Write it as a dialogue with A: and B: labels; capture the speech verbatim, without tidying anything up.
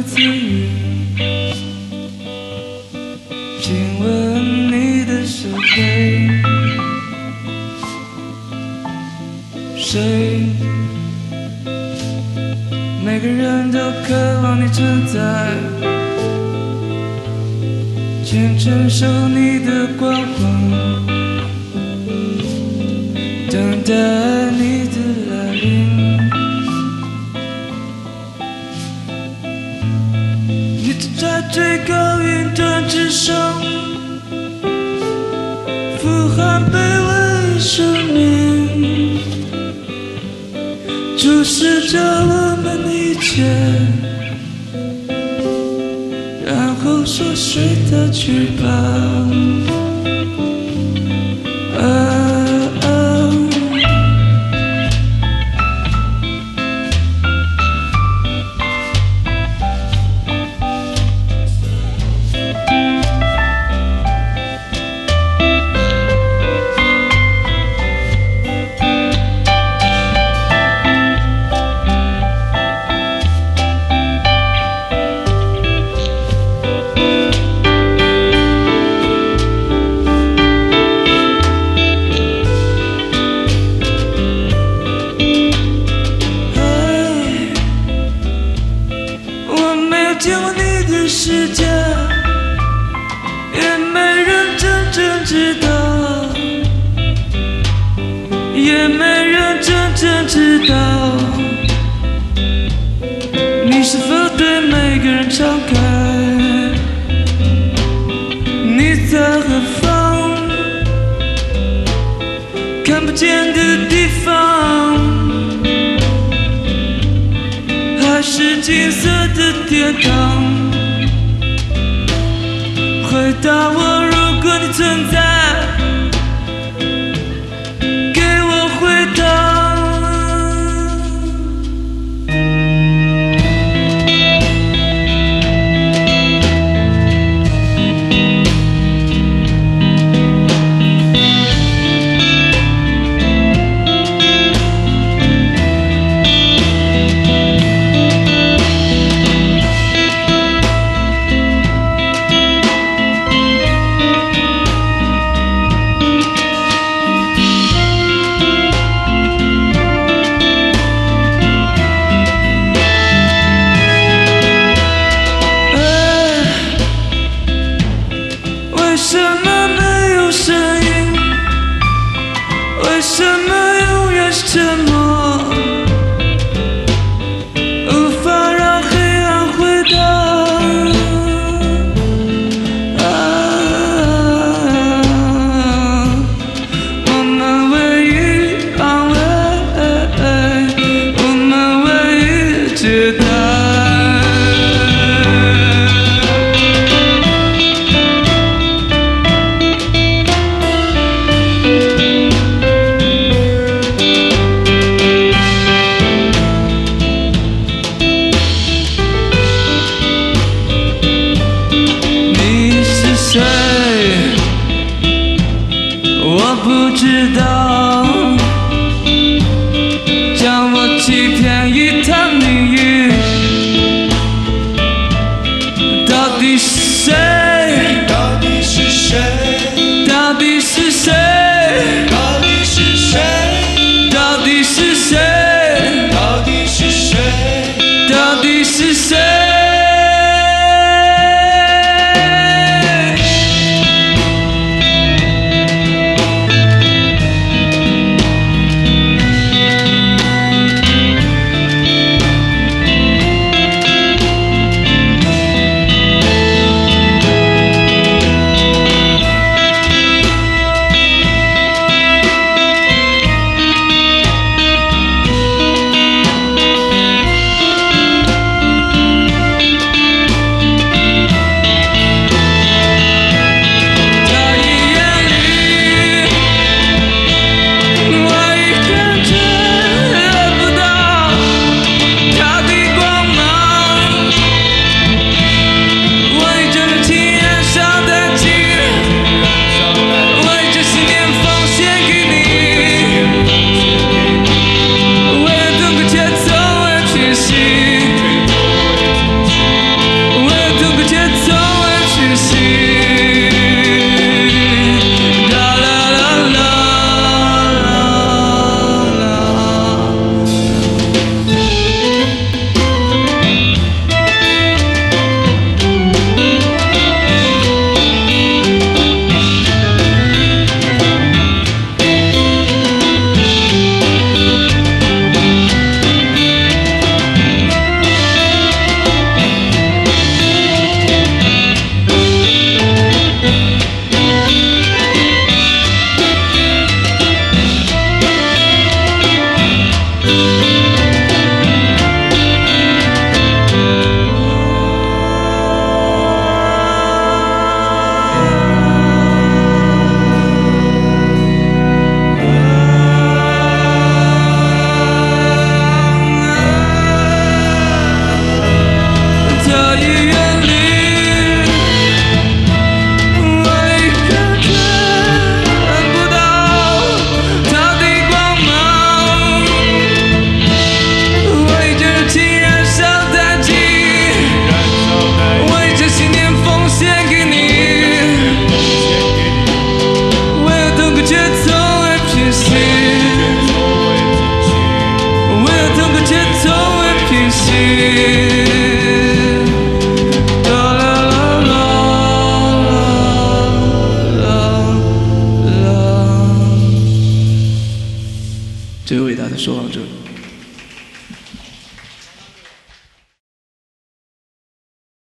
A: 你赐予。亲吻你的手背，谁？每个人都渴望你存在，全承受你的光环，等待你的来临。你站在最高云端之上，俯瞰卑微生命，注视着我们的一切，然后说睡的去吧。啊见过你的世界，也没人真正知道，也没人真正知道，你是否对每个人敞开？你在何方？看不见的地方，还是金色的天堂？回答我，如果你存在，给我回答。为什么没有声音？为什么永远是沉默？无法让黑暗回答。啊，我们唯一安慰，我们唯一解答。谁？我不知道，将我欺骗一趟命运，到底是谁？
B: 到底是谁？
A: 到底是谁？
B: 到底是谁？
A: 到底是谁？
B: 到底是谁？
A: 到底是谁？ 最伟大的守望者。